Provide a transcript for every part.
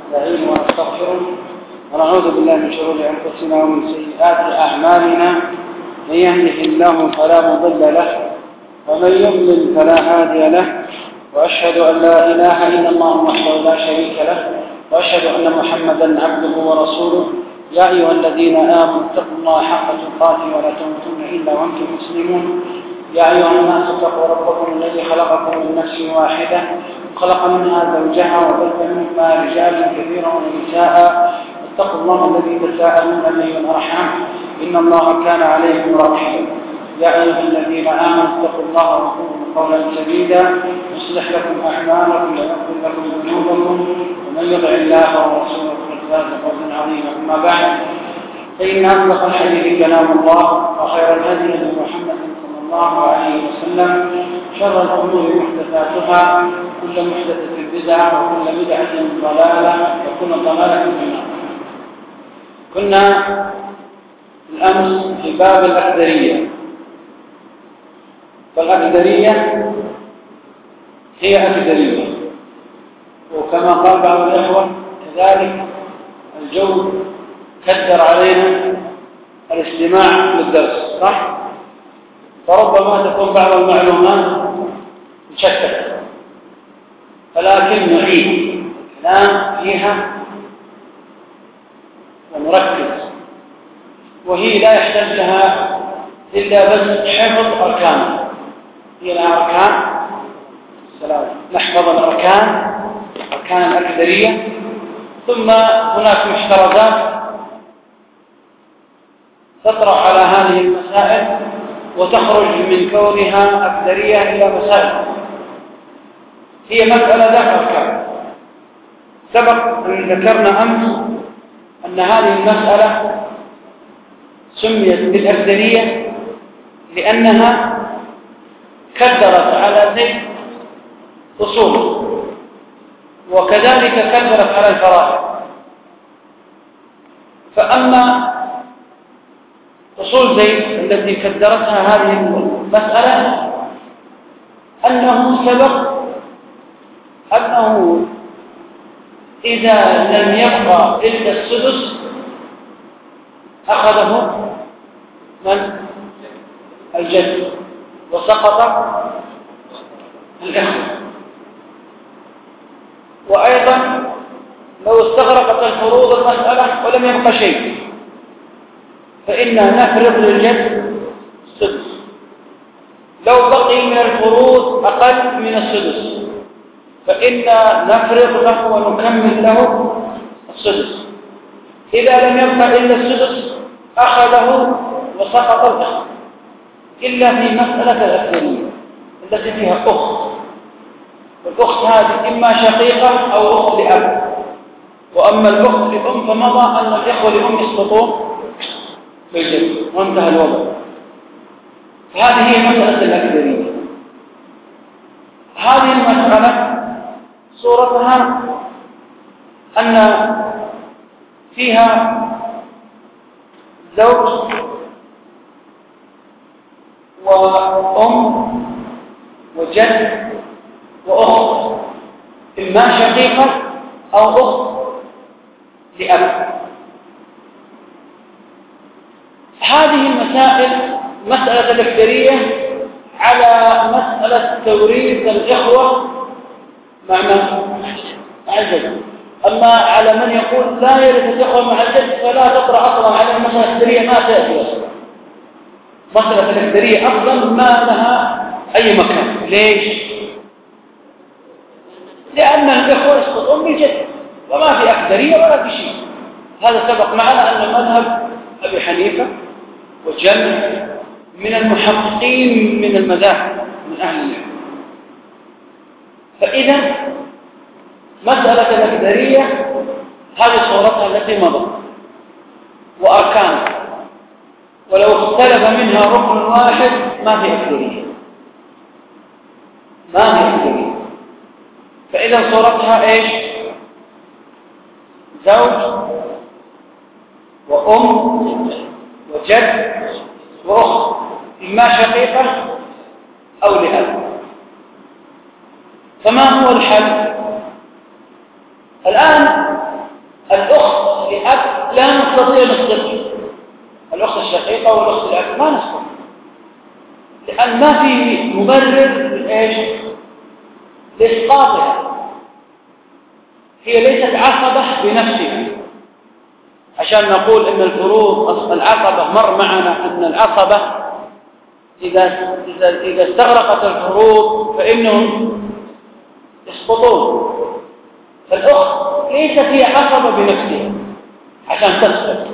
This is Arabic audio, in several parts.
نستعين ونستغفره ونعوذ بالله من شرور أنفسنا ومن سيئات أعمالنا. من يهده الله فلا مضل له ومن يضلل فلا هادي له، وأشهد أن لا إله إلا الله وحده لا شريك له، وأشهد أن محمدا عبده ورسوله. يا أيها الذين آمنوا اتقوا الله حق تقاته ولا تموتن إلا وأنتم مسلمون. يا أيها الناس اتقوا ربكم الذي خلقكم من نفس واحدة وخلق منها زوجها وبث منهما رجالا كثيرا ونساء. اتقوا الله الذي تساءلون به والأرحام إن الله كان عليكم رقيبا. يا أيها الذين آمنوا اتقوا الله وقولوا قولا سديدا يصلح لكم أعمالكم ويغفر لكم ذنوبكم، ومن يطع الله ورسوله فقد فاز فوزا عظيما. أما بعد، فإن أصدق الحديث كلام الله، وخير الهدي هدي محمد صلى الله عليه وسلم، شر الأمور محدثاتها، كل محدثة بدعة وكل بدعة ضلالة وكل ضلالة في النار. كنا الأمس في باب الأكدرية، فالأكدرية هي أكدرية، وكما قال بعض الإخوة كذلك الجو كدر علينا الاستماع للدرس، صح؟ فربما تكون بعض المعلومات مشتتة، ولكن نعيد الكلام فيها ونركز، وهي لا يحتاج لها إلا بس حفظ أركانها. هي الأركان السلام، نحفظ الأركان، أركان الأكدرية، ثم هناك محترزات تطرح على هذه المسائل وتخرج من كونها أكدرية إلى مسائل. هي مسألة ذات أركان. سبق أن ذكرنا أمس أن هذه المسألة سميت بالأكدرية لأنها كدرت على زيد أصوله، وكذلك كدرت على الفرائض. فأما أصول زيد التي كدرتها هذه المسألة أنه سبق أنه إذا لم يبقى إلا السدس أخذه من الجد وسقط الإخوة. وأيضا لو استغرقت الفروض المسألة ولم يبقى شيء فإننا نفرض للجد السدس. لو بقي من الفروض أقل من السدس فإننا نفرض له ونكمل له السدس. إذا لم يبقى إلا السدس أخذه وسقط الإخوة، إلا في مسألة الأكدرية التي فيها أخت، والأخت هذه إما شقيقة أو أخت لأب. وأما الأخت لأم فمضى أن الإخوة لأم يسقطون بالجد وانتهى الوضع. فهذه هي مسألة الأكدرية. هذه المسألة صورتها أن فيها زوج وأم وجد وأخت، إما شقيقة أو أخت لأب. هذه المسائل مسألة الأكدرية على مسألة توريث الإخوة مع الجد. أما على من يقول لا يرث الإخوة مع الجد فلا تطرح أصلا على المسألة الأكدرية، ما تأتي أصلا. مسألة الأكدرية أصلا ما لها أي مكان. ليش؟ لأن الإخوة يسقطون بالجد وما في أكدرية ولا في شيء. هذا سبق معنا أن مذهب أبي حنيفة وجمع من المحققين من المذاهب من أهل العلم. فإذا مسألة الأكدرية هذه صورتها التي مضت وأركانها، ولو اختلف منها ركن واحد ما في أكدرية، ما في أكدرية. فإذا صورتها إيش؟ زوج وأم وجد وأخت، إما شقيقة أو لأب. فما هو الحل؟ الآن نستطيع نسقط الأخت الشقيقة والأخت الأب، ما نسقط، لأن ما في مبرر إيش لإسقاطها. هي ليست عصبة بنفسها عشان نقول إن الفروض العصبة. مر معنا أن العصبة إذا استغرقت الفروض فإنهم يسقطون. فالأخت ليست هي عصبة بنفسها عشان تسقط،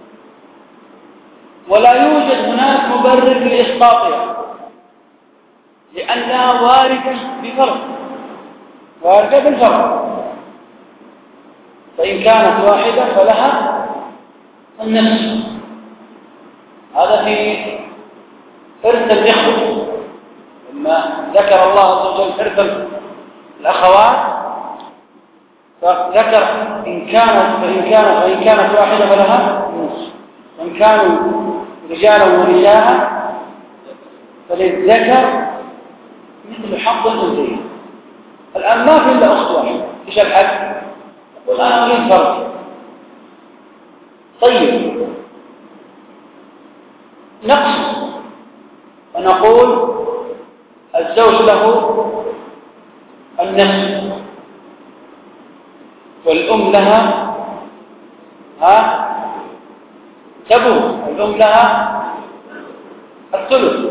ولا يوجد هناك مبرر لإسقاطها لأنها واردة بفرض، واردة بالفرض. فإن كانت واحدة فلها النصف. هذا في إرث الإخوة، لما ذكر الله عز وجل إرث الأخوات فذكر فإن كانت واحدة فلها النصف، وإن كانوا رجالا ونساء فللذكر مثل حظ الأنثيين. الآن ما في إلا أخت واحدة، إيش الحد؟ يقول أنا أريد فرق. طيب نقص، ونقول الزوج له النصف والأم لها تبوه، الأم لها الثلث،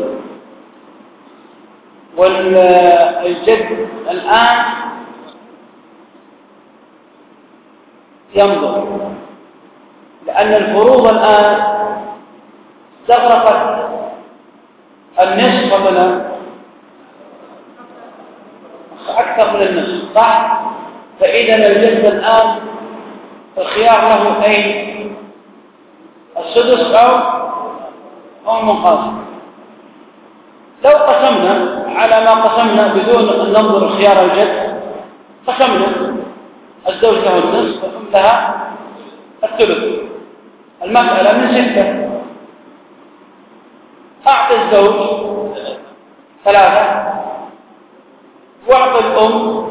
والجد الآن ينظر، لأن الفروض الآن استغرقت النصف قبل أكثر من النصف، صح؟ فإذا الجد الآن الخيار له أي السدس أو المنقسم. لو قسمنا على ما قسمنا بدون أن ننظر خيار الجد، قسمنا الزوج له النصف والأم لها الثلث، المسألة من 6. أعطي الزوج 3 واعطي الأم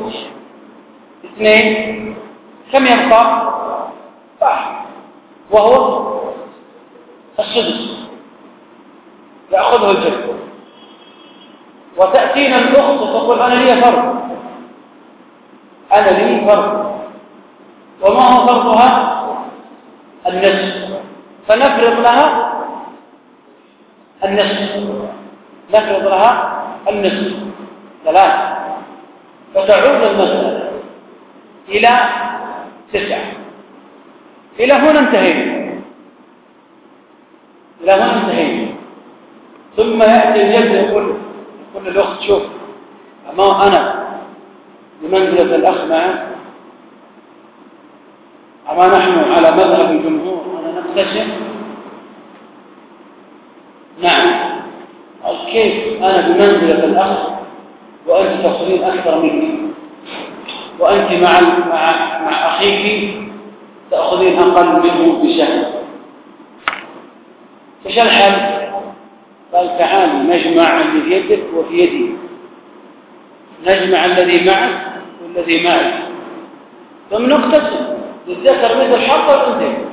2، كم يبقى؟ 1 وهو السدس يأخذه الجد. وتأتينا الأخت تقول أنا لي فرض، أنا لي فرض، وما هو فرضها؟ النصف، فنفرض لها النصف، نفرض لها النصف 3، فتعود المسألة إلى 9. إلى هنا انتهينا، إلى هنا انتهينا. ثم يأتي الجد يقول للأخت شوف، أما أنا بمنزلة الأخ معه، أما نحن على مذهب الجمهور أنا نقتسم. نعم، كيف أنا بمنزلة الأخ وأنت تأخذين أكثر مني، وأنت مع أخيك تأخذين أقل منه بشهر، إيش الحل؟ قال تعالي نجمع اللي في يدك وفي يدي، نجمع الذي معك والذي معي، ثم نقتسم للذكر مثل حظ الأنثيين.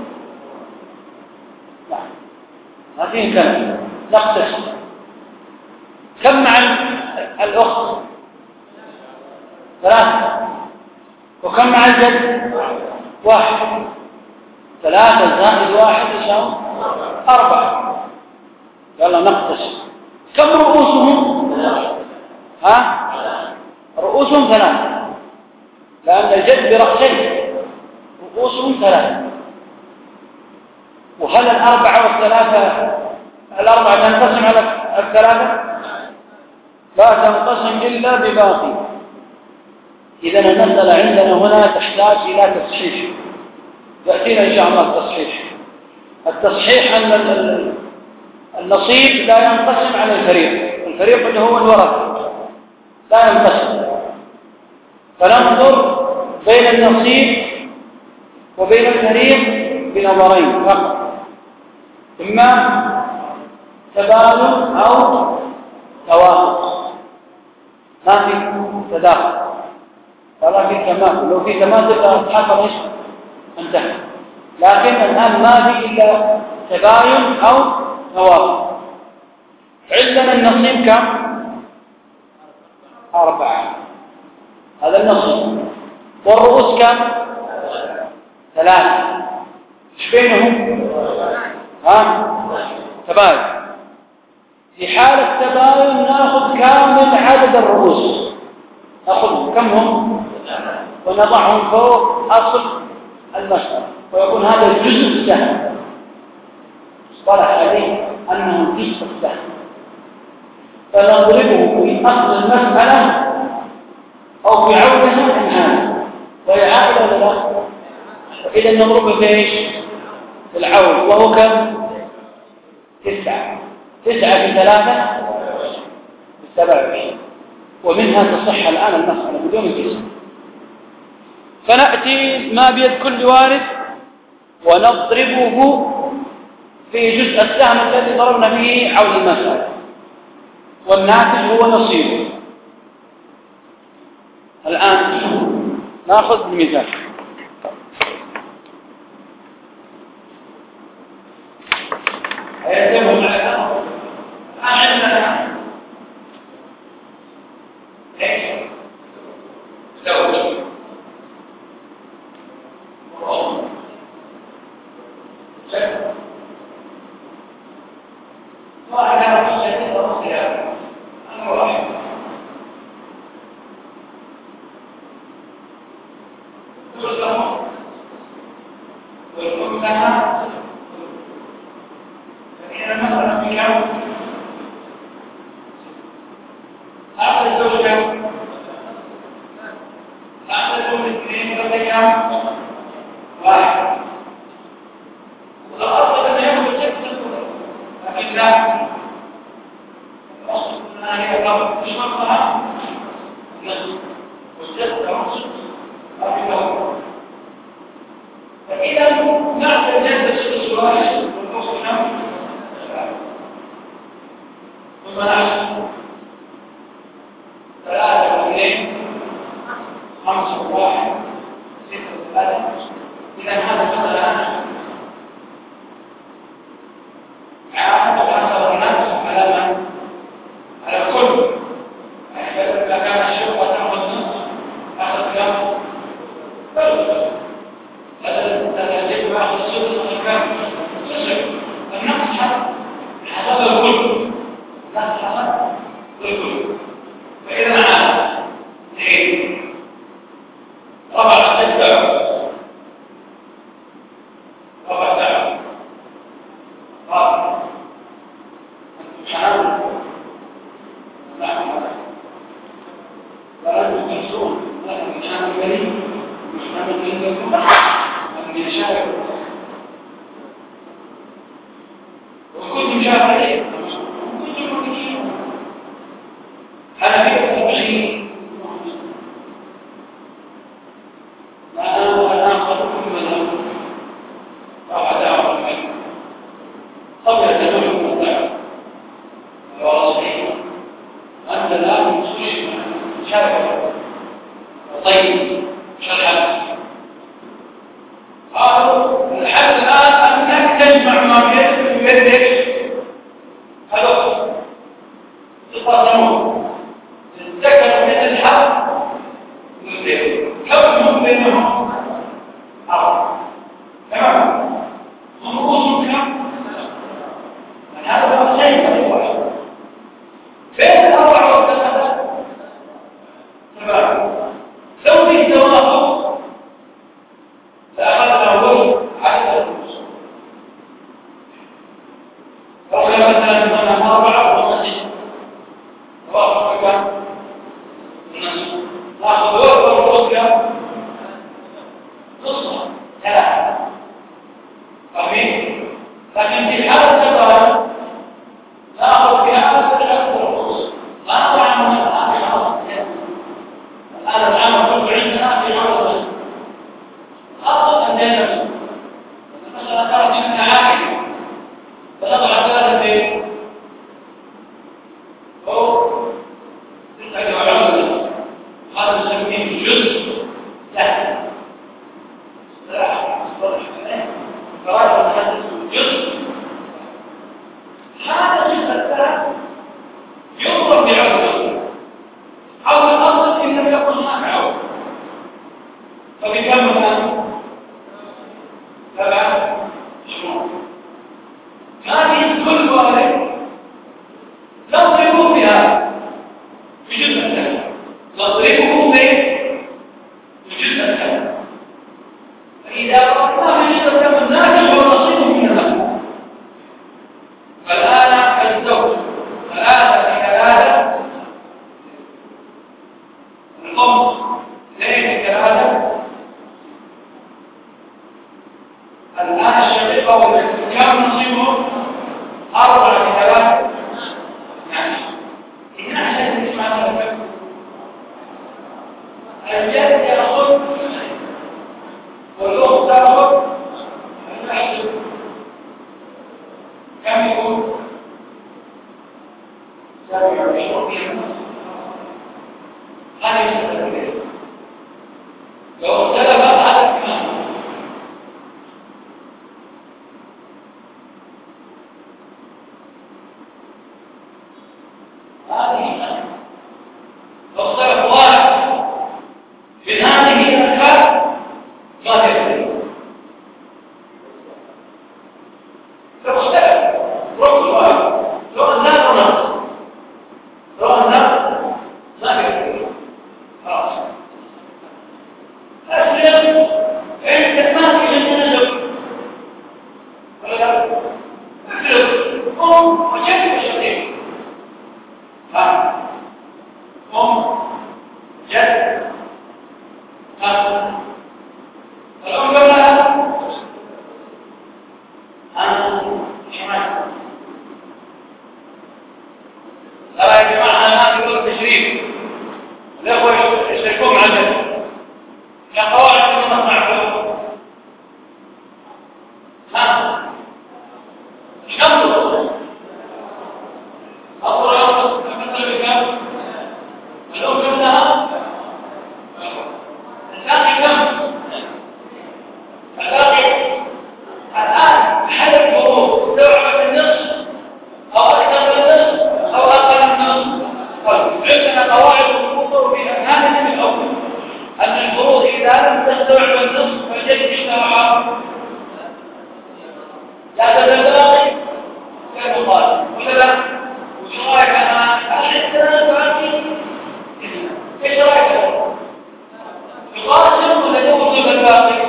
ما فيه كلام، نقتسم. كم مع الأخت؟ 3. وكم مع الجد؟ 1. 3 زائد 1 يساوي 4. يلا نقتسم. كم رؤوسهم؟ رؤوسهم 3، لأن الجد برأسين، رؤوسهم 3. وهل الأربعة تنقسم على 3؟ لا تنقسم إلا بباقي. إذا المسألة عندنا هنا تحتاج إلى تصحيح، يأتينا إن شاء الله التصحيح أن النصيب لا ينقسم على الفريق اللي هو الورثة لا ينقسم، فننظر بين النصيب وبين الفريق بنظرين فقط، إما تبادل أو توافق، ما في تداخل ولا في تماثل. لو في تماثل حصل ايش؟ انتهى. لكن الآن ما في إلا تباين أو توافق. عندنا النصيب كم؟ 4. هذا النصيب. والرؤوس كم؟ 3. ايش بينهم؟ تباين. في حال التباين ناخذ كامل عدد الرؤوس، ناخذ كم هم ونضعهم فوق اصل المسألة، ويكون هذا الجزء السهم. اصطلح عليه انه جزء السهم، فنضربه في اصل المسألة او في عودها عن هذا، وهي عائلة ولا لا؟ إذا نضربه في ايش؟ في العود، وهو كم؟ 9. 9 في 3 27. ومنها تصح الآن المسألة بدون الجزء. فنأتي ما بيد كل وارث ونضربه في جزء السهم الذي ضربنا به عود المسألة، والناتج هو نصيبه. الآن نأخذ المثال. وفي كم الآن؟ 7 شهور. هذه كل ذلك نضرب بها في جزء الثاني، نضربه في جزء الثاني. فإذا رأينا في جزء الثاني الناتج ونصيبه من النفس. فالآن الزوج 3 الأم 2 الآن الشقيقة كم نصيبه؟ 4 يعني إن أحسن تسمع هذا الجد يأخذ والأخت تأخذ النحو. كم يكون؟ 27. هذه الشقيقة لو اختلف هذا كمان لو اختلف واحد من هذه الأشخاص ما تدري. لو اختلف ركن واحد لو أنزل ونقص لو أنزل ما تدري خلاص أسلم. أنت ما في عندنا زوج ولا لا؟ أسلم وجدت الشقيق جد الأم لها شمال. ترى يا جماعة أنا في دور التشريف الأخوة يشتركون مع الجد كقواعد من نصنعه شمس أطرق مثل بكام الأم لها الثاني كم الآن حل الفروض تعرف النصف أو أكثر من النصف أو أقل من النصف. عندنا قواعد الفروض فيها هذا من الأول أن الفروض إذا لم تستوعب النصف فالجد اشترع لا تتباقي كالمقال ولا لا؟ وش رأيك أنا أحسن فأنتي إيش رأيك؟ يقاسم ولا يوصل الباقي؟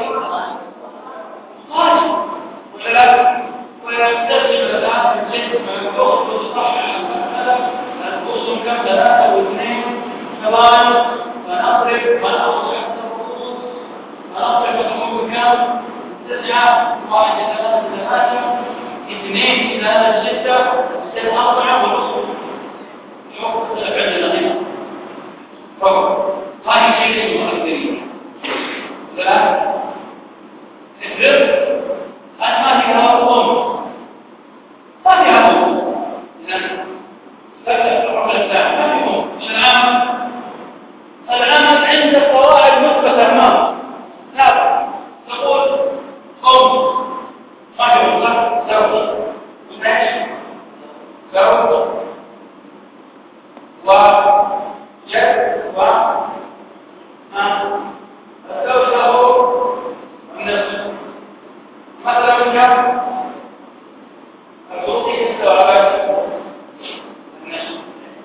قاسم ولا لا؟ ويستخدم الآن الجد من الأخت تصحح المسألة القسم كم 3 و2 ثواني فنضرب ونأخذ ونضرب الحكم كم 9 1 3 3 2 3 6 6 4 ونصف. شوف العدد هنا فوق هذه شيء المؤثرين. لا الرزق أن ما فيها أم ما فيها أم لا الرقم الثاني ما فيها أم. العمل عند القواعد مثبتة ما لا تقول أم ما فيها أم زوج ماشي زوج وجد الزوج له النصف مثلا كم الفروض استوعبت النصف.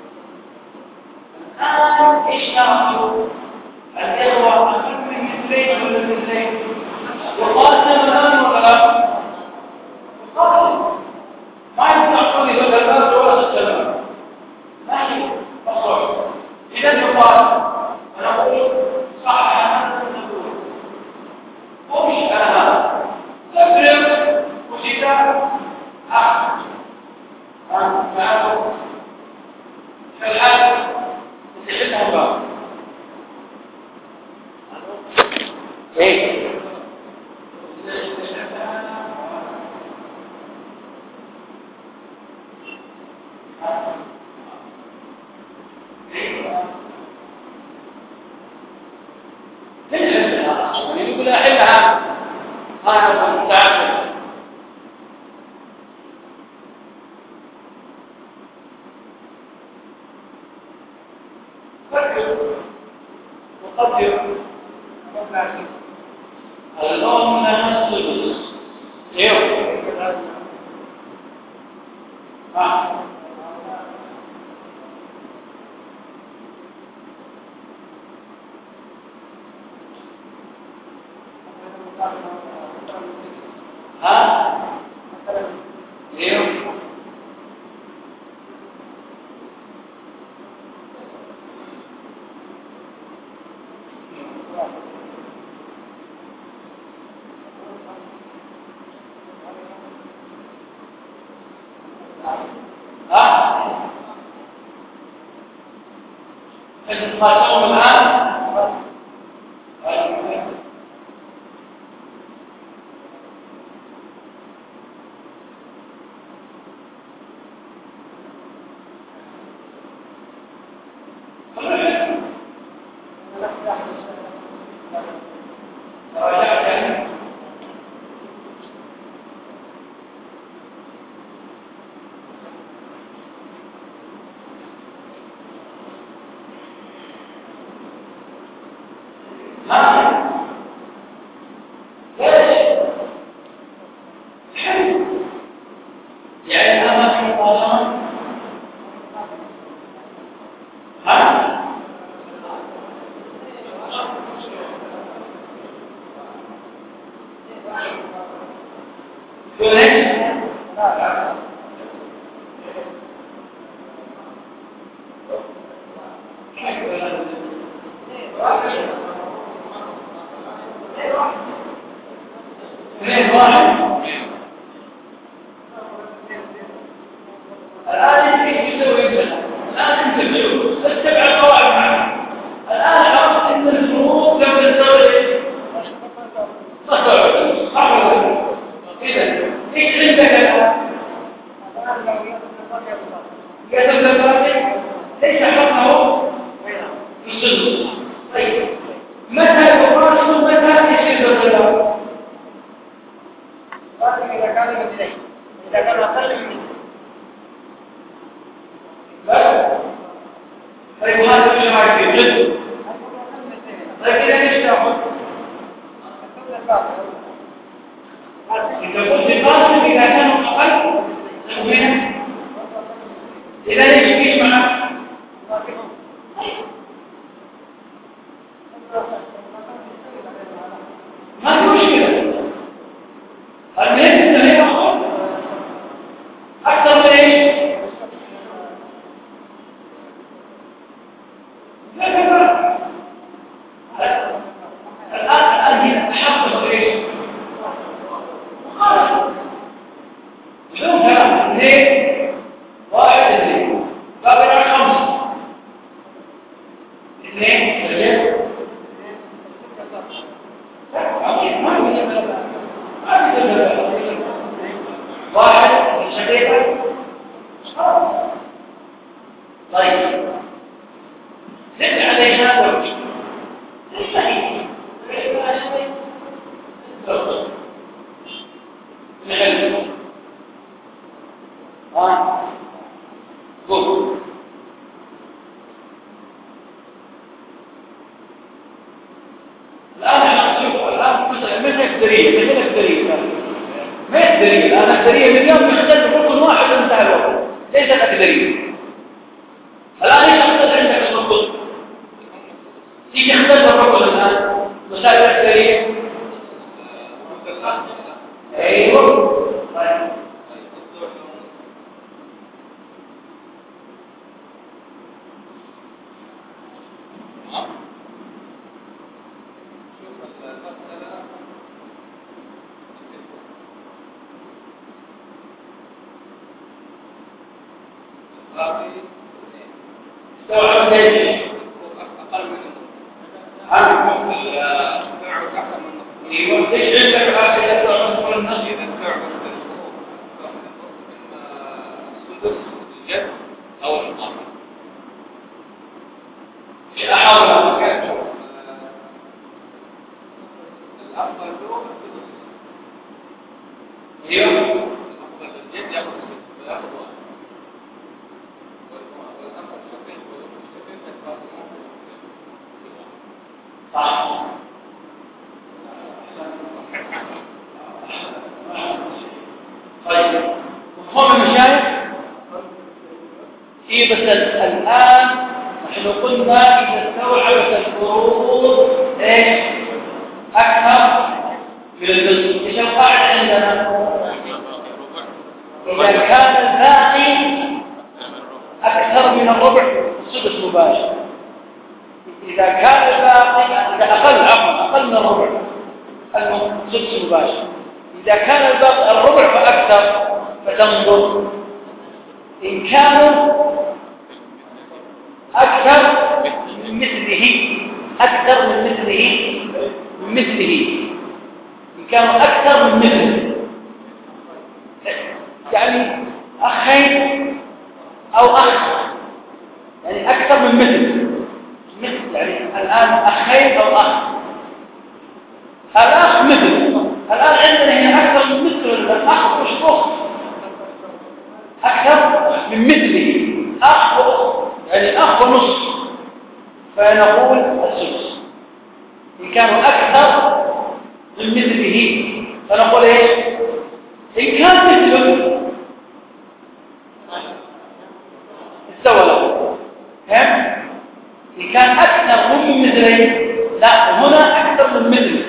الآن ايش نعمل؟ الإخوة أقل من مثلين ولا مثلين وقاسم الآن ولا لا؟ قاسم ما يمكن تقول لي الناس ولا تتكلم ماشي مصروف. إذا يقال أنا أقول صح أنا أقول مش أنا تفرق وشتاء معه في الحال تحلها بقى ايه يقول أحلها هذا متعب. فكر وقدر مبلغ الأم لها السدس. ايوه القاسم الآن هو من المشايخ إيه بس الآن نحن قلنا إذا استوعبت الفروض إيش أكثر من الجزء. إيش القاعدة عندنا؟ إذا كان الباقي أكثر من الربع سدس مباشر. إذا كان الباقي إذا أقل من الربع سدس مباشر. إذا كان الباقي الربع فأكثر فتنظر إن كانوا أكثر من مثله إن كانوا أكثر من مثله يعني أخين أو أخ يعني أكثر من مثل يعني الآن أخين أو أخ الأخ مثل الآن عندنا هنا أكثر من مثل الأخ مش أخت أكثر من مثله أخ وأخت يعني أخ ونصف فنقول السدس. إن كانوا أكثر من مثله فنقول إيش؟ إن كان مثله استوى له فهم؟ إن كان أكثر من مثله لا هنا أكثر من مثله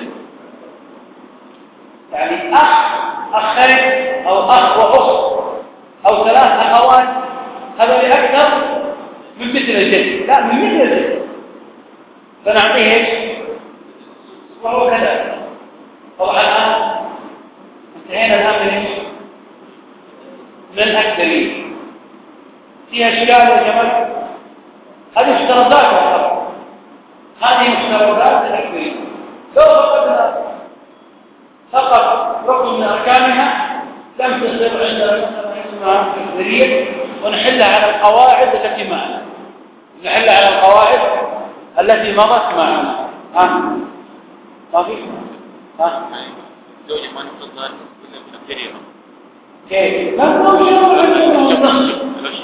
يعني أخين أو أخ وأخت أو 3 أخوات هذا أكثر من مثل الجد لا من مثل الجد فنعطيه إيش؟ وهو كذا. طبعا الآن انتهينا الآن من إيش؟ من الأكثرين فيها إشكال يا جماعة. هذه افتراضات هذه افتراضات الأكثرين. لو فقدنا فقط ركن من أركانها لم تصير عندنا مسألة اسمها الأكثرية ونحلها على القواعد التي معنا نحلها على القواعد التي مضت معنا. ما في زوجة ما نفضل إلا بالأكثرية كيف؟ لا الزوج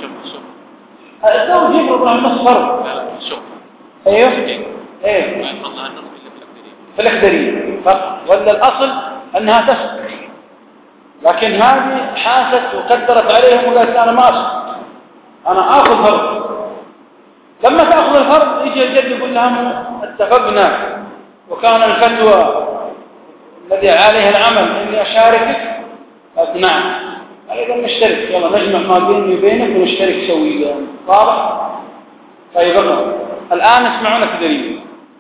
الزوج يفرض عن النص فرض. ايوه ايه ما يفضل عن النص إلا بالأكثرية في الأكثرية فقط ولا الأصل أنها تسقط. لكن هذه حاست وقدرت عليهم وقالت أنا ما أسقط أنا آخذ فرض. لما تأخذ الفرض يجي الجد يقول لهم اتفقنا وكان الفتوى الذي عليها العمل إني أشاركك قالت نعم أيضا نشترك يلا نجمع ما بيني وبينك ونشترك سويا واضح. طيب الآن اسمعونا في دليل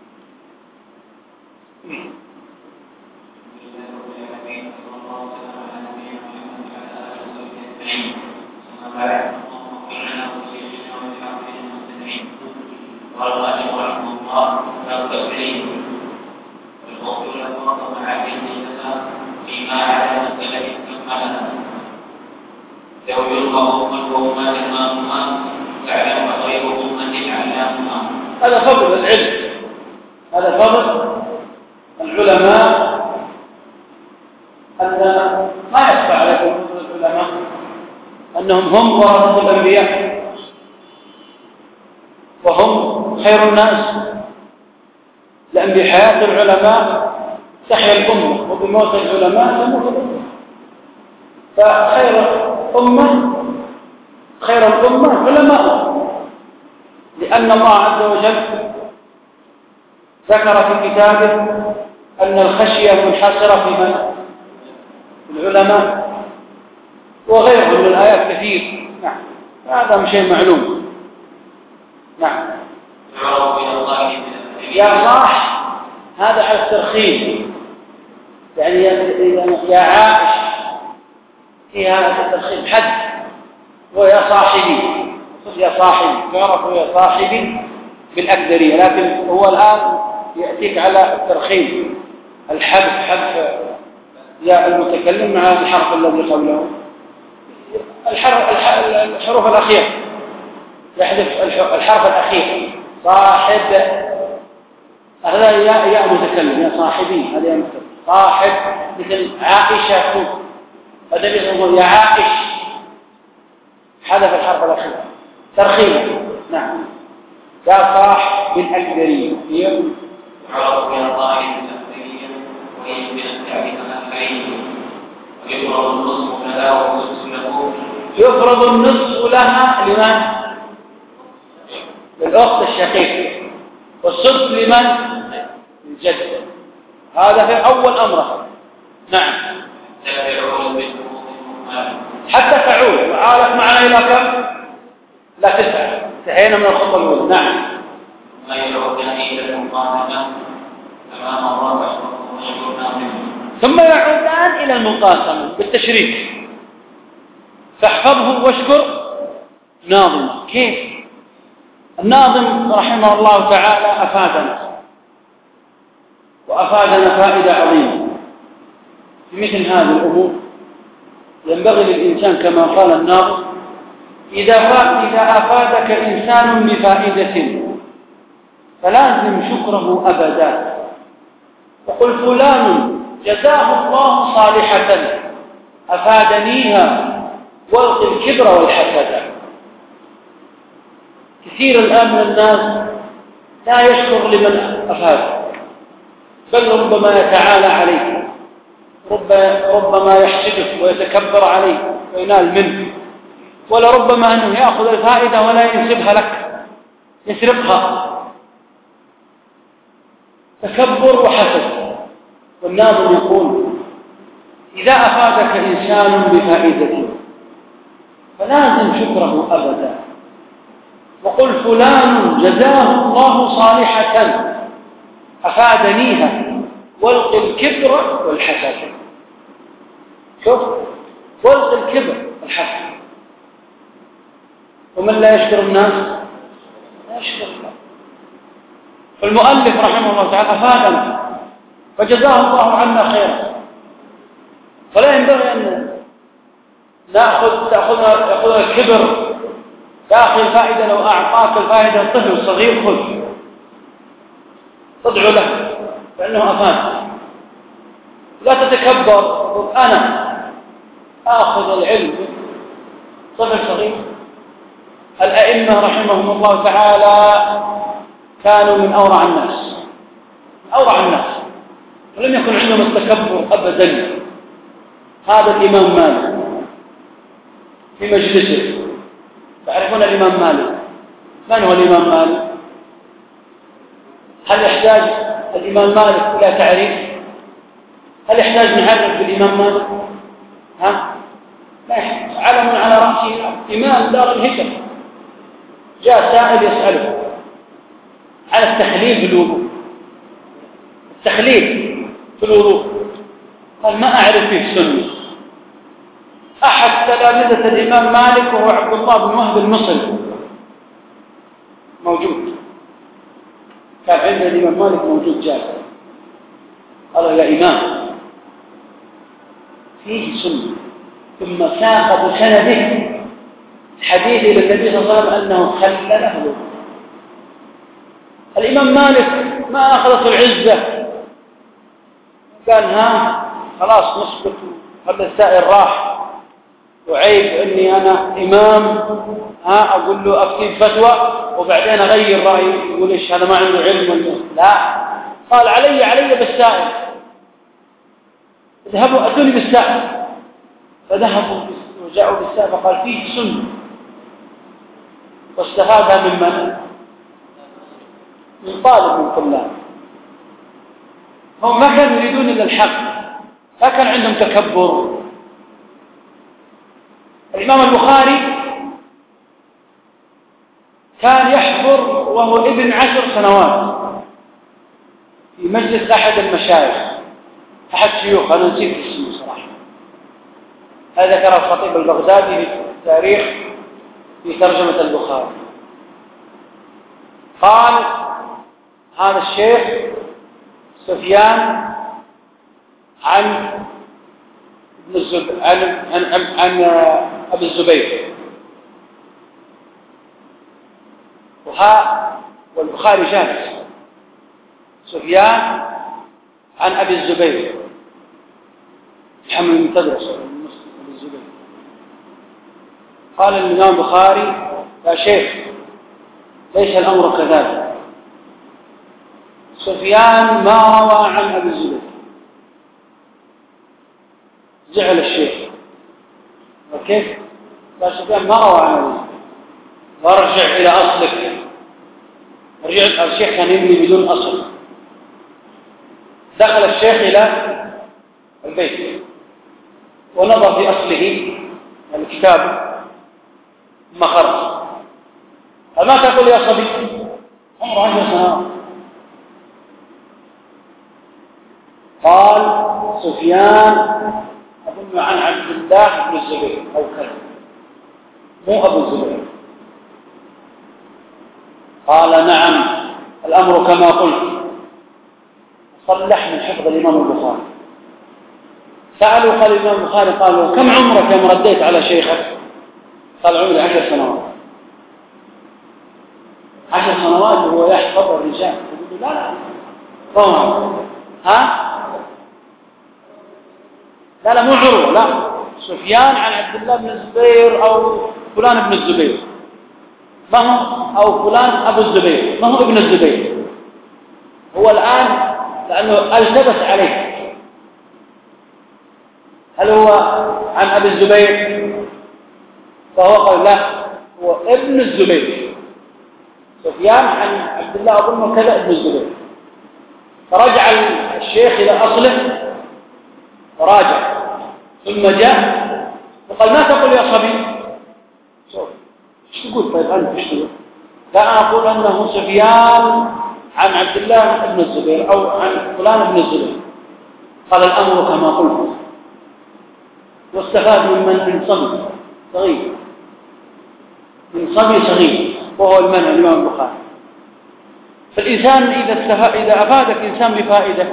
هذا فضل العلم. هذا فضل العلماء أن ما يخفى عليكم فضل العلماء أنهم هم ورثة الأنبياء وهم خير الناس لأن بحياة العلماء تحيا الأمة وبموت العلماء تموت الأمة. فخير الأمة علماء لأن الله عز وجل ذكر في كتابه أن الخشية منحصرة في من؟ العلماء وغيرهم من الآيات كثير. نعم هذا شيء معلوم. نعم يا صاح هذا على الترخيم يعني يا عائش فيها الترخيم حد ويا صاحبي يا صاحبي يعرف يا صاحبي بالأكثرية. لكن هو الآن يأتيك على الترخيم حذف يا المتكلم مع الحرف الذي قبله الحروف الأخيرة يحذف الحرف الأخير صاحب هذا يا متكلم يا صاحبي هذا يا متكلم صاحب مثل عائشة هذا يقول يا عائش حذف الحرف الأخير ترخيم. نعم يا صاح بالأكثرية هي عرض يا صاحب الأكثرية وهي من التعريف الأخرين ويقرأ النصف كذا والسدس له يفرض النصف لها لمن؟ للأخت الشقيقة، والسدس لمن؟ للجد. هذا في أول أمره. نعم. حتى تعود وعالت معنا إلى كم؟ لا 9. انتهينا من الخطوة الأولى. نعم. ثم يعودان إلى المقاسمة بالتشريك. فاحفظه واشكر ناظم. كيف؟ الناظم رحمه الله تعالى أفادنا، وأفادنا فائدة عظيمة في مثل هذه الأمور. ينبغي للإنسان كما قال الناظم: إذا أفادك إنسان بفائدة فلازم شكره أبدا، وقل فلان جزاه الله صالحة أفادنيها والق الكبر والحسد. كثير الآن من الناس لا يشكر لمن أفاد، بل ربما يتعالى عليه، ربما يحسده ويتكبر عليه وينال منه، ولربما أنه يأخذ الفائدة ولا ينسبها لك، يسرقها. تكبر وحسد. والناظم يقول: إذا أفادك إنسان بفائدة فلازم شكره أبدا، وقل فلان جزاه الله صالحة أفادنيها والق الكبر والحسد. شوف، والق الكبر والحسد. ومن لا يشكر الناس لا يشكر الله. فالمؤلف رحمه الله تعالى أفادنا فجزاه الله عنا خيرا، فلا ينبغي أن يأخذ الكبر. يا أخي الفائدة لو أعطاك الفائدة الطفل صغير خذ، تدعو له لأنه أفاد. لا تتكبر. أنا آخذ العلم طفل صغير. الأئمة رحمهم الله تعالى كانوا من أورع الناس، ولم يكن عندهم التكبر أبدا. هذا الإمام مالك في مجلسه، تعرفون الإمام مالك؟ من هو الإمام مالك؟ هل يحتاج الإمام مالك إلى تعريف؟ هل يحتاج نعرف بالإمام مالك؟ لا يحتاج. علم على رأسه، إمام دار الهجرة. جاء سائل يسأله على التخليل في الوضوء. قال: ما أعرف فيه سنة. أحد تلامذة الإمام مالك وهو عبد الله بن وهب المصري موجود، كان عند الإمام مالك موجود جالس. قال: يا إمام فيه سنة. ثم ساق بسنده حديث إلى النبي صلى الله عليه وسلم أنه خلله الوضوء. الإمام مالك ما أخذت العزة، قال: خلاص نسكت، هذا السائل راح، وعيب أني أنا إمام أقول له أفتي فتوى وبعدين أغير رأيي يقول إيش هذا ما عنده علم. لا، قال: علي بالسائل، اذهبوا أتوني بالسائل. فذهبوا وجاءوا بالسائل فقال: فيه سنة. واستفادها من طالب من طلاب. هم ما كانوا يريدون إلا الحق، ما كان عندهم تكبر. الإمام البخاري كان يحضر وهو ابن 10 سنوات في مجلس أحد المشايخ، أحد شيوخ، أنا نسيت اسمه صراحة. هذا ذكر الخطيب البغدادي في التاريخ في ترجمة البخاري. قال هذا الشيخ سفيان عن أبي الزبير، والبخاري جالس. سفيان عن أبي الزبير محمد بن تدرس أبي الزبير. قال الإمام البخاري: يا شيخ ليس الأمر كذلك، سفيان ما روى عن أبي الزبير. زعل الشيخ: وكيف؟ قال سفيان ما روى عن أبي، وارجع إلى أصلك. رجع الشيخ كان يبني بدون أصل. دخل الشيخ إلى البيت ونظر في أصله الكتاب ثم خرج. فما تقول يا صبي؟ عمره 10 سنوات. قال سفيان أظن عن عبد الله بن الزبير أو كذا، مو أبو الزبير. قال نعم الأمر كما قلت. صلح من حفظ الإمام البخاري. سألوا قال الإمام البخاري قالوا كم عمرك يوم رديت على شيخك؟ قال عمري 10 سنوات. 10 سنوات وهو يحفظ الرجال. يقول لا طبعا لا مو عروة، لا سفيان عن عبد الله بن الزبير أو فلان ابن الزبير، ما هو أو فلان أبو الزبير، ما هو ابن الزبير. هو الآن لأنه التبس عليه هل هو عن أبي الزبير، فهو قال لا هو ابن الزبير. سفيان عن عبد الله أظن كذا ابن الزبير. فرجع الشيخ إلى أصله وراجع ثم جاء وقال ما تقول يا صبي؟ شوف ايش تقول؟ طيب أنت ايش تقول؟ لا أنا أقول أنه سفيان عن عبد الله بن الزبير أو عن فلان بن الزبير. قال الأمر كما قلت. واستفاد من صبي صغير، من صبي صغير وهو المنع الإمام البخاري. فالإنسان إذا أفادك إنسان بفائدة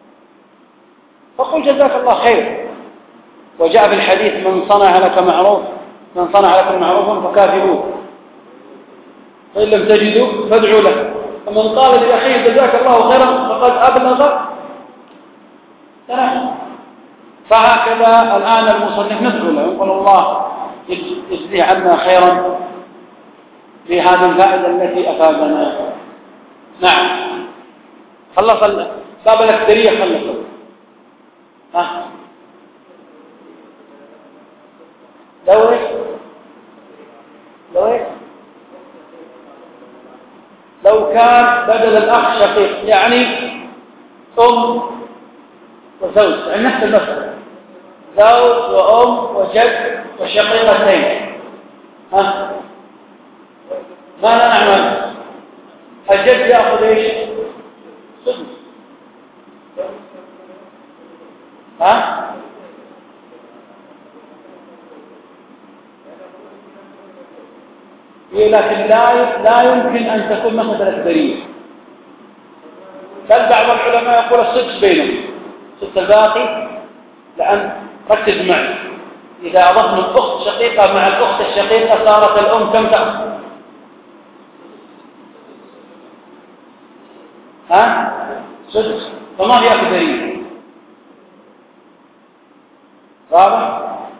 فقل جزاك الله خير. وجاء في الحديث من صنع لكم معروفا فكافئوه، فإن لم تجدوا فادعوا له. فمن قال لأخيه جزاك الله خيرا فقد أبلغ تنحى. فهكذا الآن المصنف ندعو له ونقول الله يجزيه عنا خيرا بهذه الفائدة التي أفادنا. نعم خلص باب الأكثرية خلص. لو كان بدل الأخ شقيق يعني أم وزوج، يعني نفس المسألة، زوج وأم وجد وشقيقتين، ماذا نعمل؟ الجد يأخذ إيش؟ سدس. لكن لا يمكن أن تكون مسألة أكثرية. بل بعض العلماء يقول السدس بينهم، السدس الباقي. لأن ركز معي، إذا أضفنا الأخت شقيقة مع الأخت الشقيقة صارت الأم كم تأخذ؟ سدس، فما هي أكثرية. واضح؟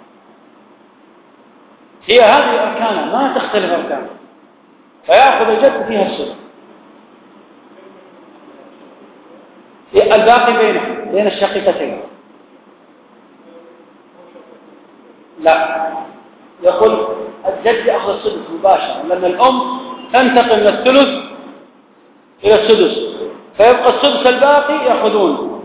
هي هذه أركانها ما تختلف أركانها، فيأخذ الجد فيها السدس. الباقي بين الشقيقتين. لا، يقول الجد يأخذ السدس مباشرة، لأن الأم تنتقل من الثلث إلى السدس، فيبقى السدس الباقي يأخذون.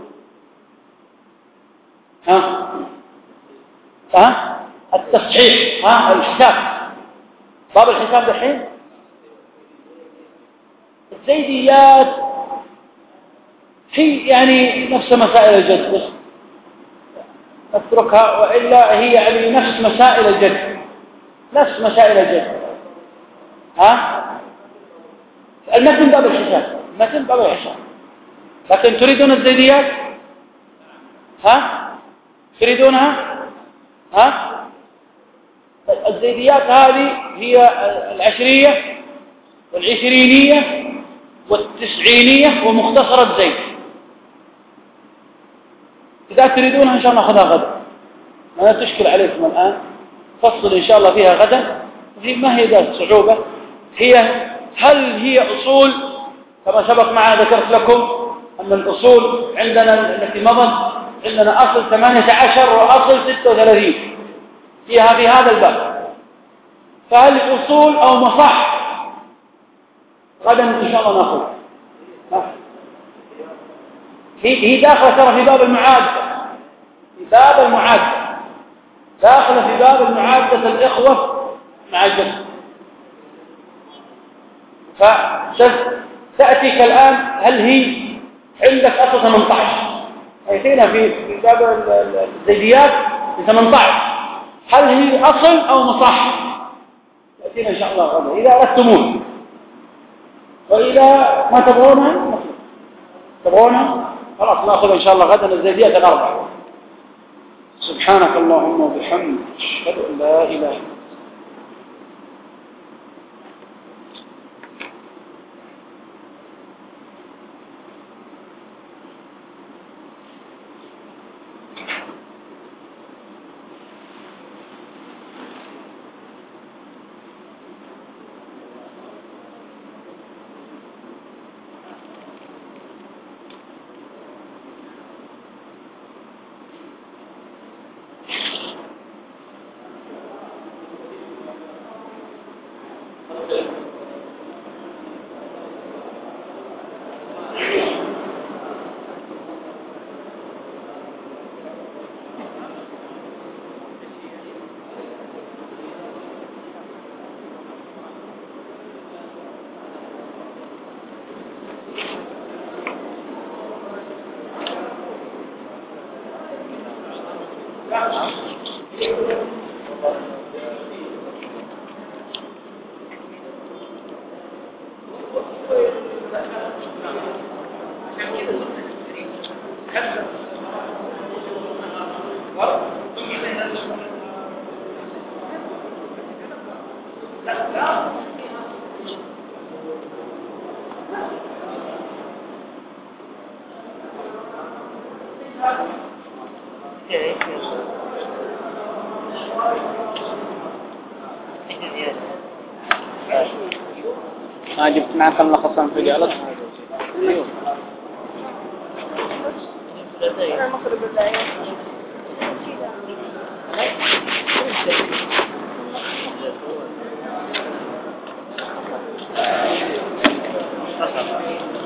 التصحيح، الحساب، باب الحساب دحين. الزيديات هي يعني نفس مسائل الجد، بس اتركها، وإلا هي يعني نفس مسائل الجد، نفس مسائل الجد. المتن باب الحساب، المتن باب الحساب. لكن تريدون الزيديات؟ تريدونها؟ الزيديات هذه هي العشرية والعشرينية والتسعينية ومختصرة زيد. إذا تريدونها إن شاء الله نأخذها غدا، ما تشكل عليكم الآن، فصل إن شاء الله فيها غدا. ما هي ذات صعوبة، هل هي أصول كما سبق معنا ذكرت لكم أن الأصول عندنا التي مضت عندنا أصل 18 وأصل 36 فيها في هذا الباب. فهل أصول أو مصح؟ غدا إن شاء الله نأخذ. هي داخلة ترى في باب المعادة، في باب المعادة، داخلة في باب المعادة الإخوة مع الجد. فتأتيك الآن هل هي عندك أصل 18؟ أيتينا في باب الزيديات في 18، هل هي أصل أو مصح؟ يأتينا إن شاء الله غدا إذا أردتموه، وإذا ما تبغونها خلاص نأخذ إن شاء الله غدا الزيديات الأربع. سبحانك اللهم وبحمدك أشهد أن لا إله إلا أنت. ما جبت معك اللخص في جالس. أنا مخرب الدعاية.